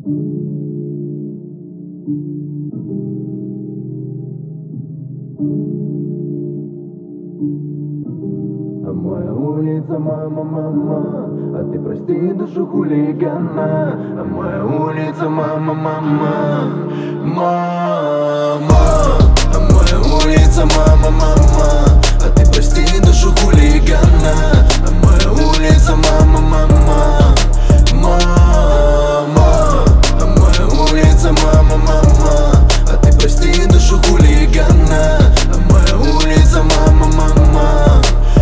А моя улица, мама, мама, а ты прости душу хулигана. А моя улица, мама, мама, мама. А моя улица, мама, мама, а ты прости душу хулигана. А моя улица, мама, мама, мама. А моя улица, мама, мама, а ты прости душу хулигана. А моя улица, мама, мама,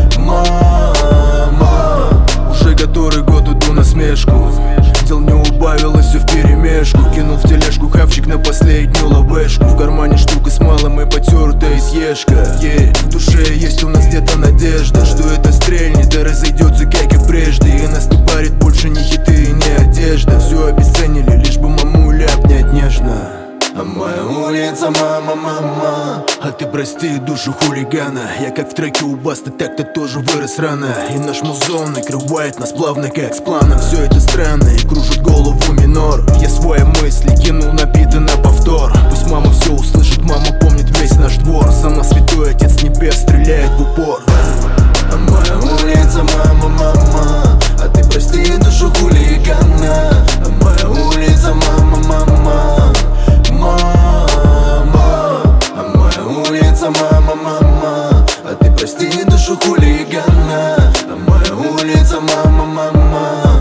мама. Уже который год иду на смешку, дел не убавилось, все вперемешку. Кинул в тележку хавчик на последнюю лавешку. В кармане штука с малым и потертая съешка. В душе есть у нас где-то надежда, что это стрельнет и разойдется, как и прежде. И нас не парит больше ни хиты и ни одежда. Все обесценили, лишь бы мамуля обнять нежно. А моя улица, мама, мама, а ты прости душу хулигана. Я как в треке у Басты, так-то тоже вырос рано. И наш музон накрывает нас плавно, как с планом. Все это странно и кружит голову минор. Я свои мысли кинул на биты на повтор. Пусть мама все услышит, мама помнит весь наш двор. Сама святой отец небес стреляет в упор. А моя улица, мама, мама, а ты прости душу хулигана. А моя улица, мама, мама, мама. А моя улица, мама, мама, а ты прости душу хулигана. А моя улица, мама, мама,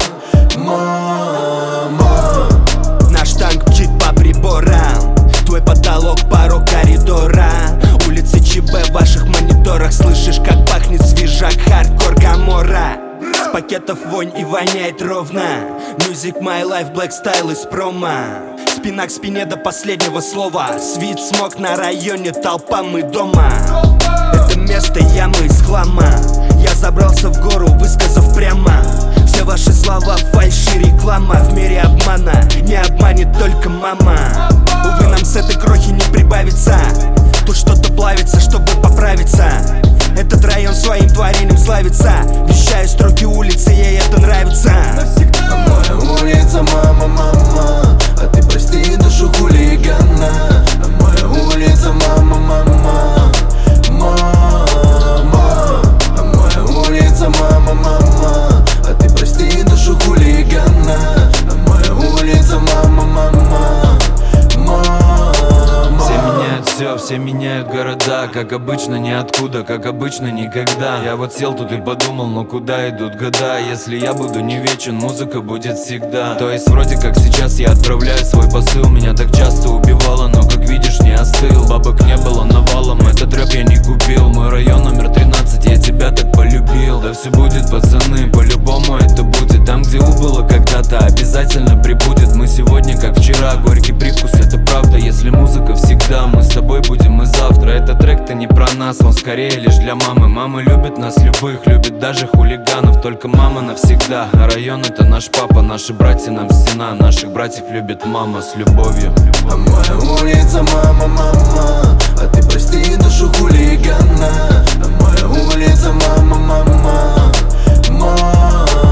мама. Наш танк мчит по приборам, твой потолок порог коридора. Улицы ЧБ в ваших мониторах, слышишь, как пахнет свежак, хардкор Гамора. С пакетов вонь и воняет ровно. Music My Life, Black Style из промо. Спина к спине до последнего слова. Свит, смог на районе, толпа, мы дома. Это место ямы из хлама. Я забрался в гору, высказав прямо. Все ваши слова фальшь и реклама. В мире обмана не обманет только мама. Увы, нам с этой крохи не прибавится. Тут что-то плавится, чтобы поправиться. Этот район своим творением славится. Вещаю строки улицы, ей это нравится. А моя улица, мама, мама, а ты прости душу хулигана. А моя улица, мама, мама, мама. А моя улица, мама, мама, а ты прости душу хулигана. А моя улица, мама, мама, мама. Все меняют все меняют города. Как обычно ниоткуда, как обычно никогда. Я вот сел тут и подумал, ну куда идут года? Если я буду не вечен, музыка будет всегда. То есть вроде как сейчас я отправляю свой посыл. Меня так часто убивало, но как видишь не остыл. Бабок не было навалом, этот рэп я не купил. Мой район номер 13, я тебя так полюбил. Да все будет, пацаны, по-любому это будет. Там, где убыло когда-то, обязательно прибудет. Мы сегодня как вчера, горький привкус, это правда. Если музыка всегда, мы с тобой будем и завтра. Этот трек-то не про нас, он скорее лишь для мамы. Мама любит нас любых, любит даже хулиганов. Только мама навсегда, а район это наш папа. Наши братья нам стена, наших братьев любит мама с любовью. А моя улица, мама, мама, а ты прости душу хулигана. А моя улица, мама, мама, мама.